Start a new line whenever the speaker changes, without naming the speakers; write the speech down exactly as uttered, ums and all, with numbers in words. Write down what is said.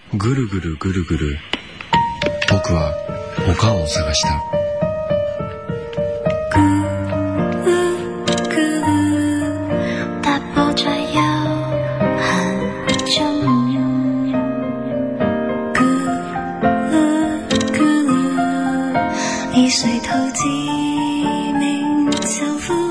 ぐるぐるぐるぐる僕は丘を探した。
你垂头自鸣，就呼